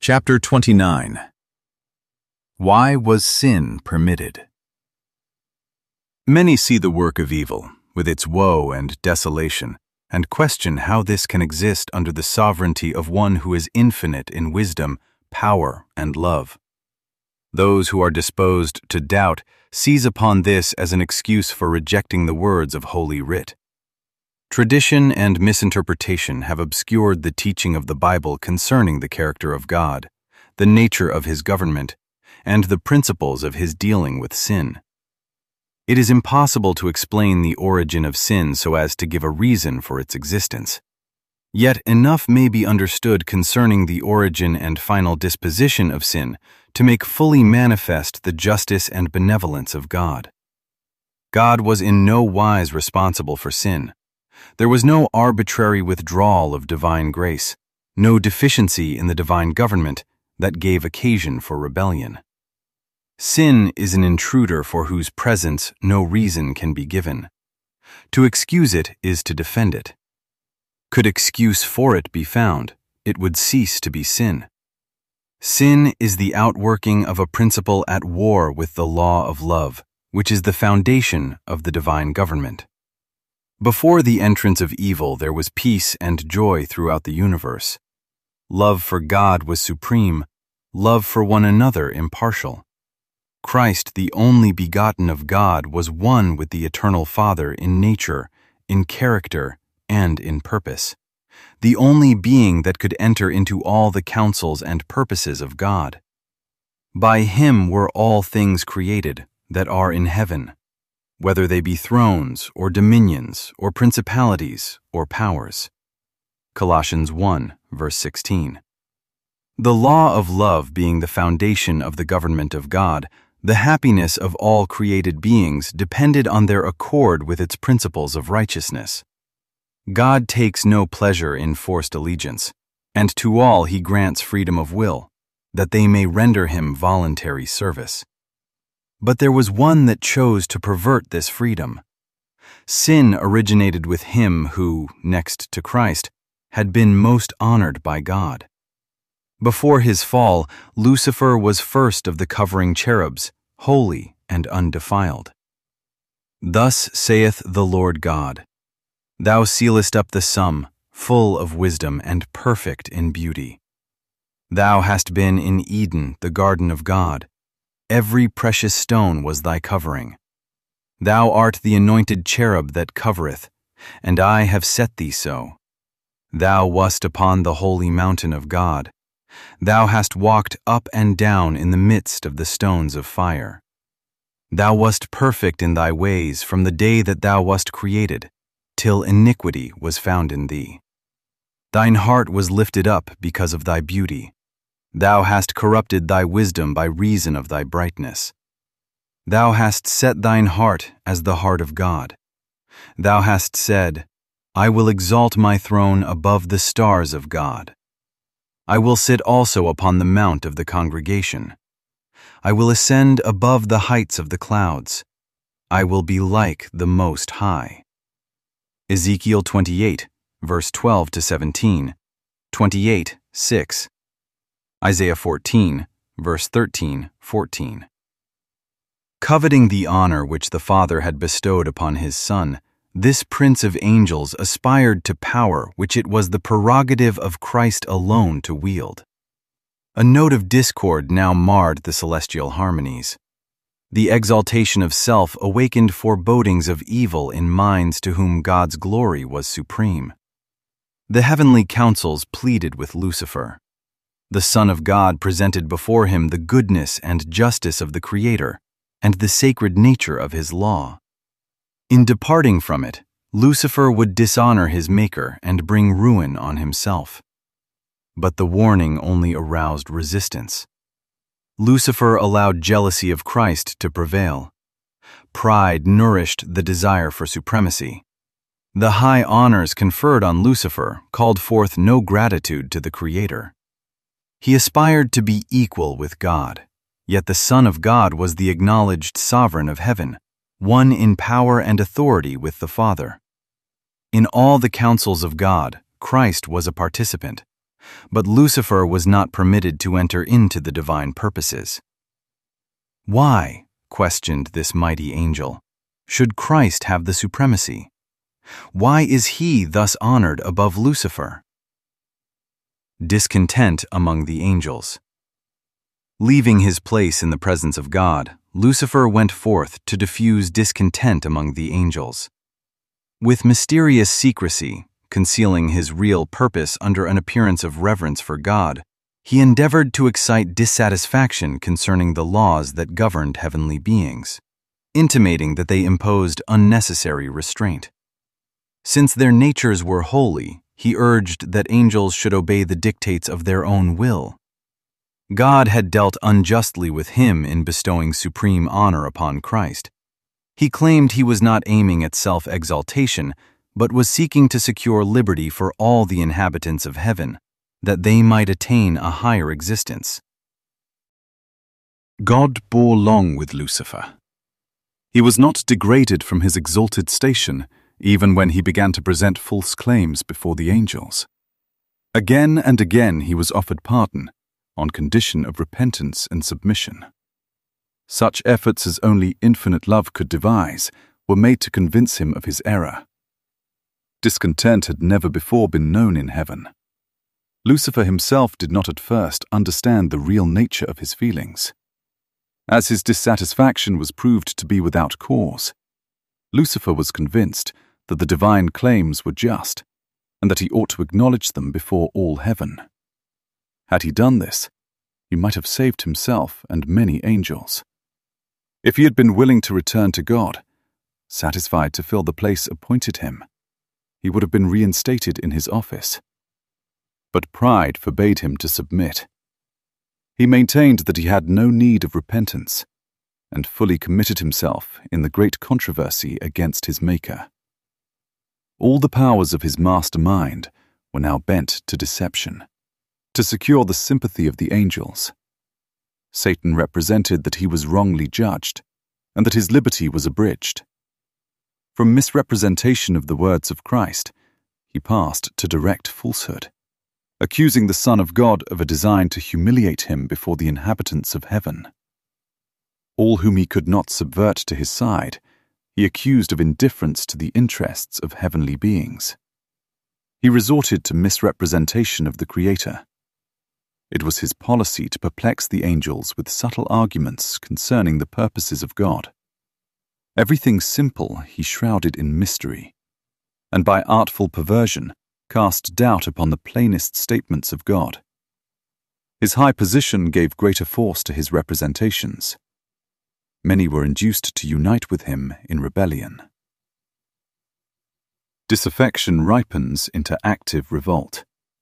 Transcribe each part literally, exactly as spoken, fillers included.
Chapter twenty-nine. Why was sin permitted? Many see the work of evil, with its woe and desolation, and question how this can exist under the sovereignty of one who is infinite in wisdom, power, and love. Those who are disposed to doubt seize upon this as an excuse for rejecting the words of Holy Writ. Tradition and misinterpretation have obscured the teaching of the Bible concerning the character of God, the nature of His government, and the principles of His dealing with sin. It is impossible to explain the origin of sin so as to give a reason for its existence. Yet enough may be understood concerning the origin and final disposition of sin to make fully manifest the justice and benevolence of God. God was in no wise responsible for sin. There was no arbitrary withdrawal of divine grace, no deficiency in the divine government that gave occasion for rebellion. Sin is an intruder for whose presence no reason can be given. To excuse it is to defend it. Could excuse for it be found, it would cease to be sin. Sin is the outworking of a principle at war with the law of love, which is the foundation of the divine government. Before the entrance of evil, there was peace and joy throughout the universe. Love for God was supreme, love for one another impartial. Christ, the only begotten of God, was one with the eternal Father in nature, in character, and in purpose, the only being that could enter into all the counsels and purposes of God. By Him were all things created that are in heaven, whether they be thrones, or dominions, or principalities, or powers. Colossians one, verse sixteen. The law of love being the foundation of the government of God, the happiness of all created beings depended on their accord with its principles of righteousness. God takes no pleasure in forced allegiance, and to all He grants freedom of will, that they may render Him voluntary service. But there was one that chose to pervert this freedom. Sin originated with him who, next to Christ, had been most honored by God. Before his fall, Lucifer was first of the covering cherubs, holy and undefiled. Thus saith the Lord God, Thou sealest up the sum, full of wisdom and perfect in beauty. Thou hast been in Eden, the garden of God. Every precious stone was thy covering. Thou art the anointed cherub that covereth, and I have set thee so. Thou wast upon the holy mountain of God. Thou hast walked up and down in the midst of the stones of fire. Thou wast perfect in thy ways from the day that thou wast created, till iniquity was found in thee. Thine heart was lifted up because of thy beauty. Thou hast corrupted thy wisdom by reason of thy brightness. Thou hast set thine heart as the heart of God. Thou hast said, I will exalt my throne above the stars of God. I will sit also upon the mount of the congregation. I will ascend above the heights of the clouds. I will be like the Most High. Ezekiel twenty-eight, verse twelve to seventeen, twenty-eight, six. Isaiah fourteen, verse thirteen, fourteen. Coveting the honor which the Father had bestowed upon His Son, this Prince of Angels aspired to power which it was the prerogative of Christ alone to wield. A note of discord now marred the celestial harmonies. The exaltation of self awakened forebodings of evil in minds to whom God's glory was supreme. The heavenly councils pleaded with Lucifer. The Son of God presented before him the goodness and justice of the Creator and the sacred nature of His law. In departing from it, Lucifer would dishonor his Maker and bring ruin on himself. But the warning only aroused resistance. Lucifer allowed jealousy of Christ to prevail. Pride nourished the desire for supremacy. The high honors conferred on Lucifer called forth no gratitude to the Creator. He aspired to be equal with God, yet the Son of God was the acknowledged sovereign of heaven, one in power and authority with the Father. In all the counsels of God, Christ was a participant, but Lucifer was not permitted to enter into the divine purposes. Why, questioned this mighty angel, should Christ have the supremacy? Why is he thus honored above Lucifer? Discontent among the angels. Leaving his place in the presence of God, Lucifer went forth to diffuse discontent among the angels. With mysterious secrecy, concealing his real purpose under an appearance of reverence for God, he endeavored to excite dissatisfaction concerning the laws that governed heavenly beings, intimating that they imposed unnecessary restraint. Since their natures were holy, he urged that angels should obey the dictates of their own will. God had dealt unjustly with him in bestowing supreme honor upon Christ. He claimed he was not aiming at self-exaltation, but was seeking to secure liberty for all the inhabitants of heaven, that they might attain a higher existence. God bore long with Lucifer. He was not degraded from his exalted station, even when he began to present false claims before the angels. Again and again he was offered pardon, on condition of repentance and submission. Such efforts as only infinite love could devise were made to convince him of his error. Discontent had never before been known in heaven. Lucifer himself did not at first understand the real nature of his feelings. As his dissatisfaction was proved to be without cause, Lucifer was convinced that the divine claims were just, and that he ought to acknowledge them before all heaven. Had he done this, he might have saved himself and many angels. If he had been willing to return to God, satisfied to fill the place appointed him, he would have been reinstated in his office. But pride forbade him to submit. He maintained that he had no need of repentance, and fully committed himself in the great controversy against his Maker. All the powers of his master mind were now bent to deception, to secure the sympathy of the angels. Satan represented that he was wrongly judged, and that his liberty was abridged. From misrepresentation of the words of Christ, he passed to direct falsehood, accusing the Son of God of a design to humiliate him before the inhabitants of heaven. All whom he could not subvert to his side, he accused of indifference to the interests of heavenly beings. He resorted to misrepresentation of the Creator. It was his policy to perplex the angels with subtle arguments concerning the purposes of God. Everything simple he shrouded in mystery, and by artful perversion cast doubt upon the plainest statements of God. His high position gave greater force to his representations. Many were induced to unite with him in rebellion. Disaffection ripens into active revolt.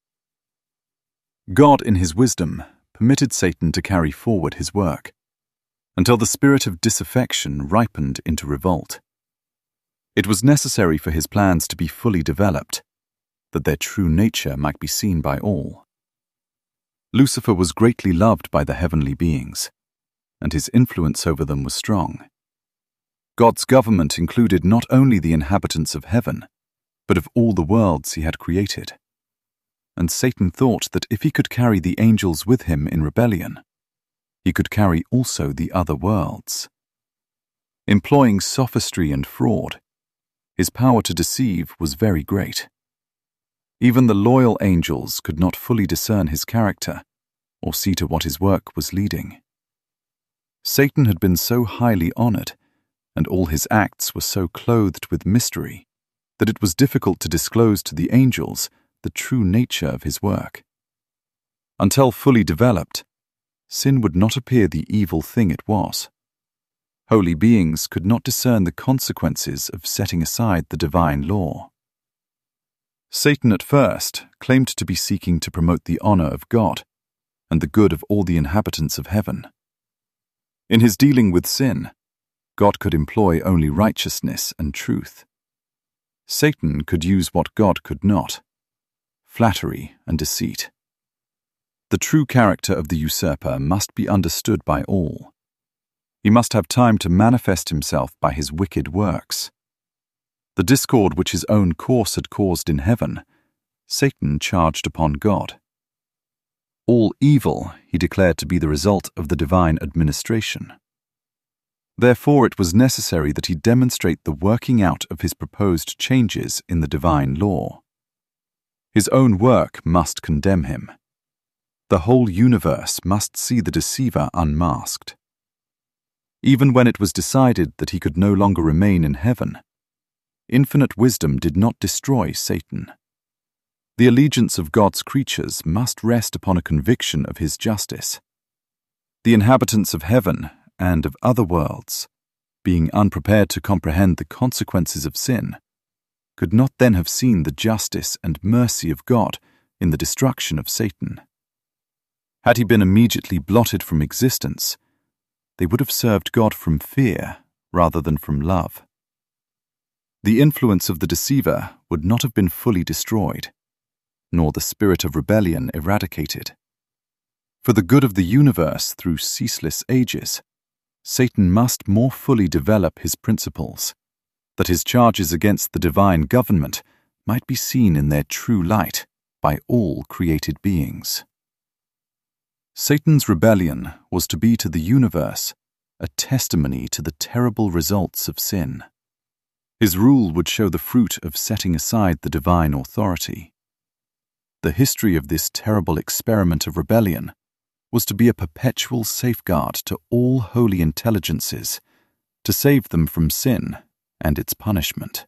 God, in his wisdom, permitted Satan to carry forward his work, until the spirit of disaffection ripened into revolt. It was necessary for his plans to be fully developed, that their true nature might be seen by all. Lucifer was greatly loved by the heavenly beings, and his influence over them was strong. God's government included not only the inhabitants of heaven, but of all the worlds he had created. And Satan thought that if he could carry the angels with him in rebellion, he could carry also the other worlds. Employing sophistry and fraud, his power to deceive was very great. Even the loyal angels could not fully discern his character or see to what his work was leading. Satan had been so highly honored, and all his acts were so clothed with mystery, that it was difficult to disclose to the angels the true nature of his work. Until fully developed, sin would not appear the evil thing it was. Holy beings could not discern the consequences of setting aside the divine law. Satan at first claimed to be seeking to promote the honor of God and the good of all the inhabitants of heaven. In his dealing with sin, God could employ only righteousness and truth. Satan could use what God could not: flattery and deceit. The true character of the usurper must be understood by all. He must have time to manifest himself by his wicked works. The discord which his own course had caused in heaven, Satan charged upon God, All evil he declared to be the result of the divine administration. Therefore, it was necessary that he demonstrate the working out of his proposed changes in the divine law. His own work must condemn him. The whole universe must see the deceiver unmasked. Even when it was decided that he could no longer remain in heaven, infinite wisdom did not destroy Satan. The allegiance of God's creatures must rest upon a conviction of his justice. The inhabitants of heaven and of other worlds, being unprepared to comprehend the consequences of sin, could not then have seen the justice and mercy of God in the destruction of Satan. Had he been immediately blotted from existence, they would have served God from fear rather than from love. The influence of the deceiver would not have been fully destroyed, nor the spirit of rebellion eradicated. For the good of the universe through ceaseless ages, Satan must more fully develop his principles, that his charges against the divine government might be seen in their true light by all created beings. Satan's rebellion was to be to the universe a testimony to the terrible results of sin. His rule would show the fruit of setting aside the divine authority. The history of this terrible experiment of rebellion was to be a perpetual safeguard to all holy intelligences, to save them from sin and its punishment.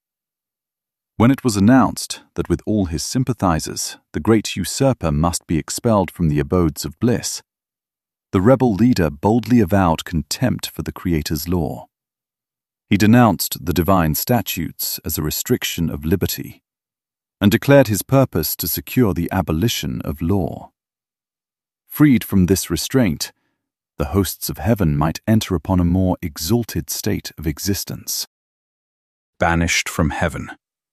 When it was announced that with all his sympathizers the great usurper must be expelled from the abodes of bliss, the rebel leader boldly avowed contempt for the Creator's law. He denounced the divine statutes as a restriction of liberty, and declared his purpose to secure the abolition of law. Freed from this restraint, the hosts of heaven might enter upon a more exalted state of existence. Banished from heaven.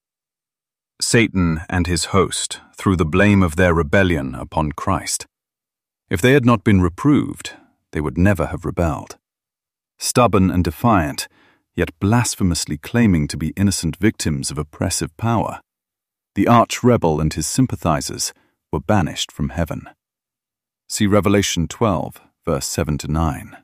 Satan and his host threw the blame of their rebellion upon Christ. If they had not been reproved, they would never have rebelled. Stubborn and defiant, yet blasphemously claiming to be innocent victims of oppressive power, the arch-rebel and his sympathizers were banished from heaven. See Revelation twelve, verse seven to nine.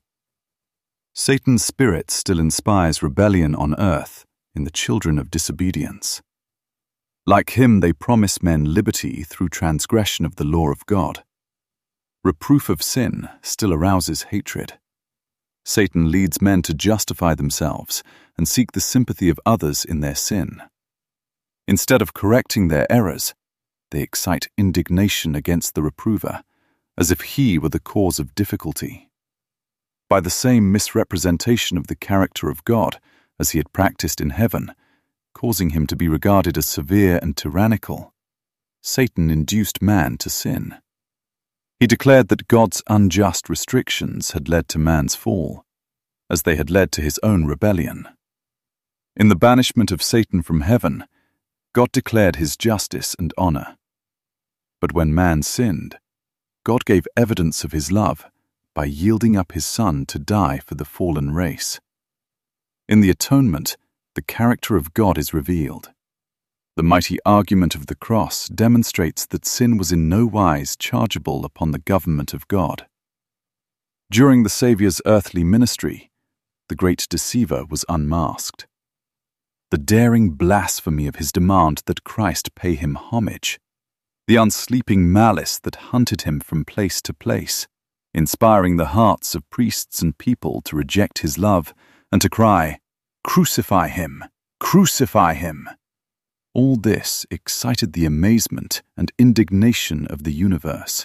Satan's spirit still inspires rebellion on earth in the children of disobedience. Like him, they promise men liberty through transgression of the law of God. Reproof of sin still arouses hatred. Satan leads men to justify themselves and seek the sympathy of others in their sin. Instead of correcting their errors, they excite indignation against the reprover, as if he were the cause of difficulty. By the same misrepresentation of the character of God as he had practiced in heaven, causing him to be regarded as severe and tyrannical, Satan induced man to sin. He declared that God's unjust restrictions had led to man's fall, as they had led to his own rebellion. In the banishment of Satan from heaven, God declared his justice and honor. But when man sinned, God gave evidence of his love by yielding up his Son to die for the fallen race. In the atonement, the character of God is revealed. The mighty argument of the cross demonstrates that sin was in no wise chargeable upon the government of God. During the Saviour's earthly ministry, the great deceiver was unmasked. The daring blasphemy of his demand that Christ pay him homage, the unsleeping malice that hunted him from place to place, inspiring the hearts of priests and people to reject his love and to cry, "Crucify him! Crucify him!" All this excited the amazement and indignation of the universe.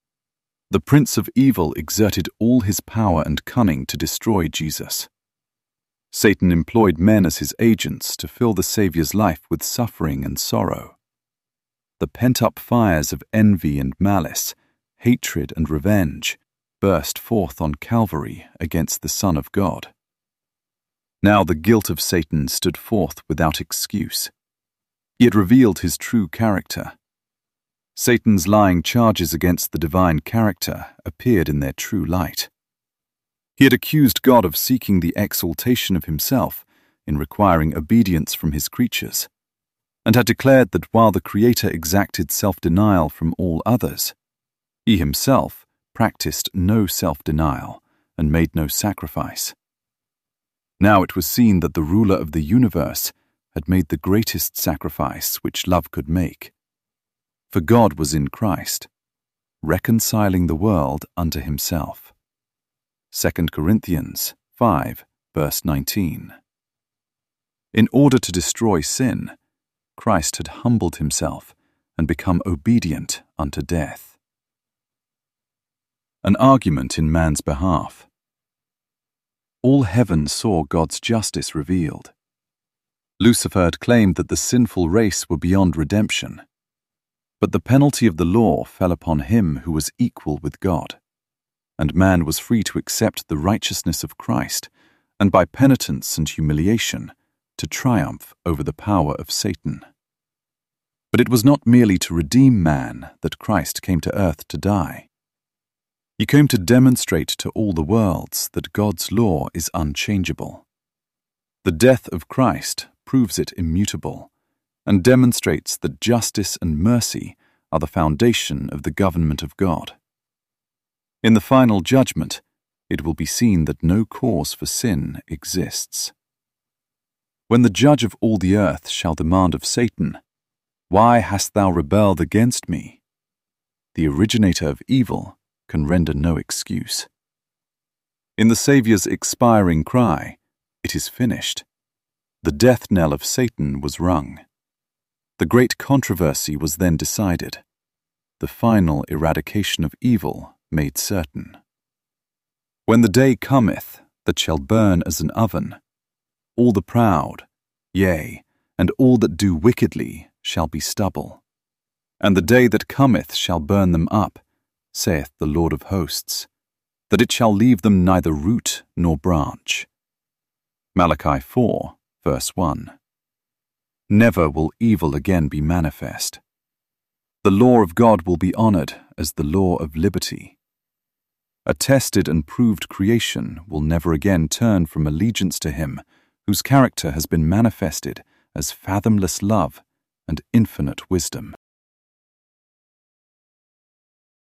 The Prince of Evil exerted all his power and cunning to destroy Jesus. Satan employed men as his agents to fill the Saviour's life with suffering and sorrow. The pent-up fires of envy and malice, hatred and revenge, burst forth on Calvary against the Son of God. Now the guilt of Satan stood forth without excuse. It revealed his true character. Satan's lying charges against the divine character appeared in their true light. He had accused God of seeking the exaltation of himself in requiring obedience from his creatures, and had declared that while the Creator exacted self-denial from all others, He himself practiced no self-denial and made no sacrifice. Now it was seen that the ruler of the universe had made the greatest sacrifice which love could make. For God was in Christ, reconciling the world unto himself. Second Corinthians five, verse nineteen. In order to destroy sin, Christ had humbled himself and become obedient unto death. An argument in man's behalf. All heaven saw God's justice revealed. Lucifer had claimed that the sinful race were beyond redemption, but the penalty of the law fell upon him who was equal with God, and man was free to accept the righteousness of Christ, and by penitence and humiliation, to triumph over the power of Satan. But it was not merely to redeem man that Christ came to earth to die. He came to demonstrate to all the worlds that God's law is unchangeable. The death of Christ proves it immutable, and demonstrates that justice and mercy are the foundation of the government of God. In the final judgment, it will be seen that no cause for sin exists. When the judge of all the earth shall demand of Satan, "Why hast thou rebelled against me?" the originator of evil can render no excuse. In the Saviour's expiring cry, "It is finished," the death knell of Satan was rung. The great controversy was then decided, the final eradication of evil made certain. When the day cometh that shall burn as an oven, all the proud, yea, and all that do wickedly shall be stubble. And the day that cometh shall burn them up, saith the Lord of hosts, that it shall leave them neither root nor branch. Malachi four, verse one. Never will evil again be manifest. The law of God will be honored as the law of liberty. A tested and proved creation will never again turn from allegiance to him whose character has been manifested as fathomless love and infinite wisdom.